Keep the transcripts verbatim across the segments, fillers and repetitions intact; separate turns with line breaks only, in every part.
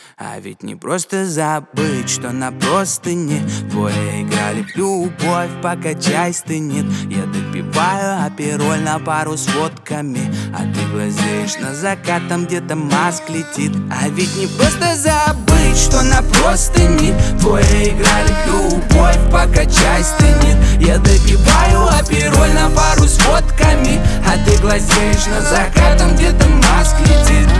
А ведь не просто забыть, что на простыне двое играли в любовь, покачай стынет. Я допиваю апероль на пару с водками, а ты глазеешь на закат, там где-то Маск летит. А ведь не просто забыть, что на простыне двое играли в любовь, покачай стынет. Я допиваю апероль на пару с водками, а ты глазеешь на закат, там где-то Маск летит.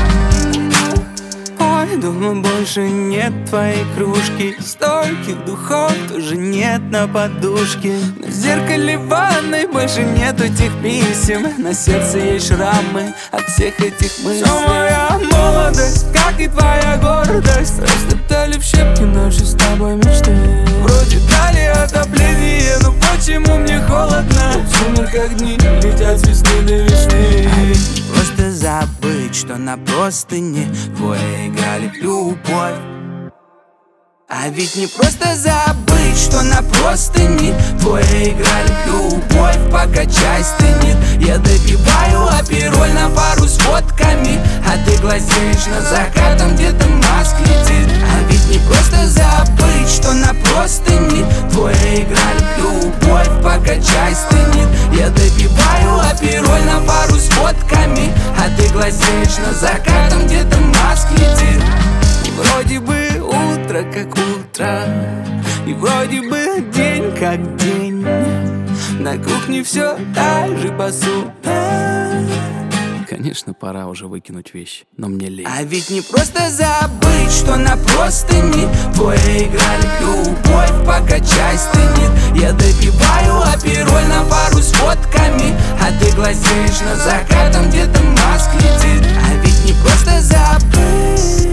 Дома больше нет твоей кружки, стольких духов тоже нет на подушке. На зеркале ванной больше нету тех писем, на сердце есть шрамы от всех этих мыслей. Все моя молодость, как и твоя гордость, растоптали в щепки наши с тобой мечты. Вроде дали отопление, но почему мне холодно? В сумерках дни летят с весны до весны.
А ведь не просто забыть, что на простыне двое играли в любовь. А ведь не просто забыть, что на простыне двое играли в любовь, покачай стынет. Я допиваю апероль на пару с водками, а ты глазеешь на закат, там где-то Маск летит. А ведь не просто забыть, что на простыне двое играли в любовь, покачай стынет. Я допиваю апероль на пару с водками, а ты глазеешь на закат, там где-то Маск летит.
И вроде бы утро как утро, и вроде бы день как день. На кухне все так же посуда. Конечно, пора уже выкинуть вещи, но мне лень.
А ведь не просто забыть, что на простыне двое играли в любовь, покачай стынет. Я допиваю апероль на пару с водками, а ты глазеешь на закат, там где-то Маск летит. А ведь не просто забыть.